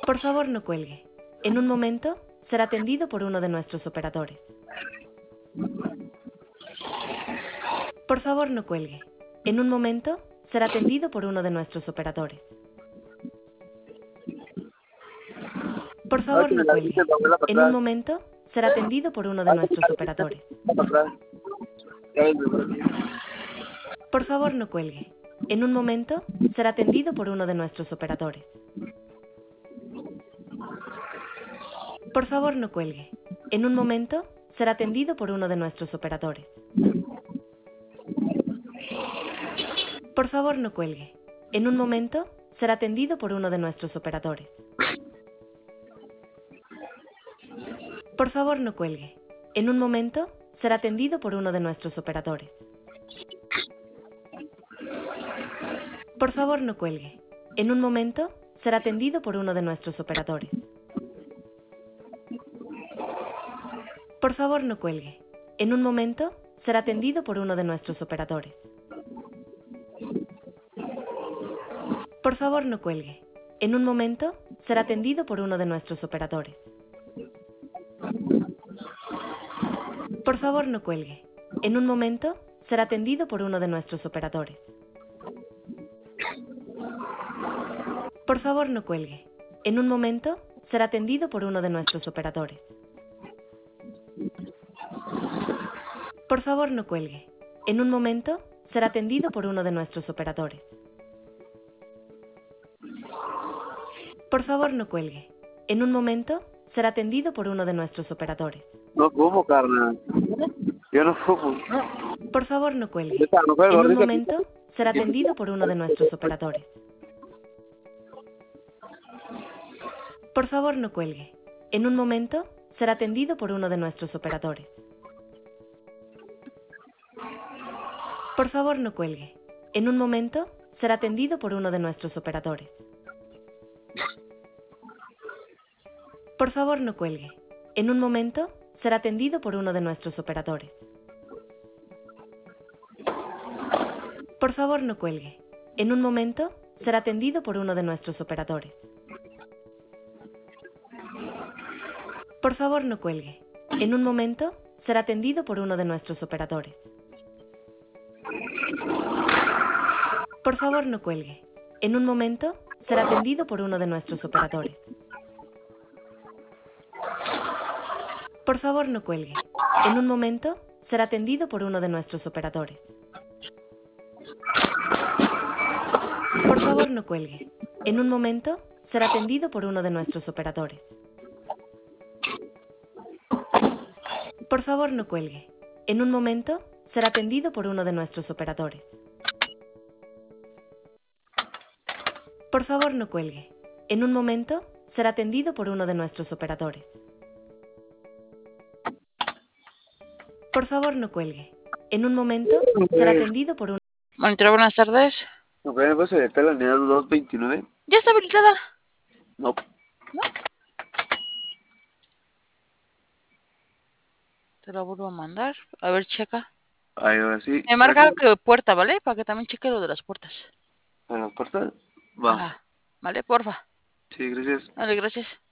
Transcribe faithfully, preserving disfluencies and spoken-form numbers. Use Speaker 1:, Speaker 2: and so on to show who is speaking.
Speaker 1: Por favor, no cuelgue. En un momento, será atendido por uno de nuestros operadores. Por favor, no cuelgue. En un momento, será atendido por uno de nuestros operadores. Por favor, no cuelgue. En un momento, será atendido por uno de nuestros operadores. Por favor, no cuelgue. En un momento, será atendido por uno de nuestros operadores. Por favor, no cuelgue. En un momento, será atendido por uno de nuestros operadores. Por favor, no cuelgue. En un momento, será atendido por uno de nuestros operadores. Por favor, no cuelgue. En un momento, será atendido por uno de nuestros operadores. Por favor, no cuelgue. En un momento, será atendido por uno de nuestros operadores. Por favor, no cuelgue. En un momento, será atendido por uno de nuestros operadores. Por favor, no cuelgue. En un momento, será atendido por uno de nuestros operadores. Por favor, no cuelgue. En un momento, será atendido por uno de nuestros operadores. Por favor, no cuelgue. En un momento, será atendido por uno de nuestros operadores. Por favor, no cuelgue. En un momento, será atendido por uno de nuestros operadores. Por favor, no cuelgue. En un momento, será atendido por uno de nuestros operadores.
Speaker 2: No como, carnal. Yo no como.
Speaker 1: Por favor, no cuelgue.
Speaker 2: Ahorita, no cuelgo,
Speaker 1: En un
Speaker 2: ahorita.
Speaker 1: momento, será atendido por uno de nuestros operadores. Por favor, no cuelgue. En un momento, será atendido por uno de nuestros operadores. Por favor, no cuelgue. En un momento, será atendido por uno de nuestros operadores. Por favor, no cuelgue. En un momento, será atendido por uno de nuestros operadores. Por favor, no cuelgue. En un momento, será atendido por uno de nuestros operadores. Por favor, no cuelgue. En un momento, será atendido por uno de nuestros operadores. Por favor, no cuelgue. En un momento, será atendido por uno de nuestros operadores. Por favor, no cuelgue. En un momento, será atendido por uno de nuestros operadores. Por favor, no cuelgue. En un momento, será atendido por uno de nuestros operadores. Por favor, no cuelgue. En un momento, será atendido por uno de nuestros operadores. Por favor, no cuelgue. En un momento, será atendido por uno de nuestros operadores. Por favor, no cuelgue. En un momento, será atendido por un...
Speaker 3: Monitor, buenas tardes.
Speaker 2: ¿No puede pues está la unidad dos veintinueve?
Speaker 3: ¿Ya está habilitada?
Speaker 2: No.
Speaker 3: ¿No? Te la vuelvo a mandar. A ver, checa.
Speaker 2: Ahí ahora sí.
Speaker 3: Me marca que puerta, ¿vale? Para que también cheque lo de las puertas.
Speaker 2: ¿A las puertas? Va.
Speaker 3: Ajá. ¿Vale? Porfa.
Speaker 2: Sí, gracias.
Speaker 3: Vale, gracias.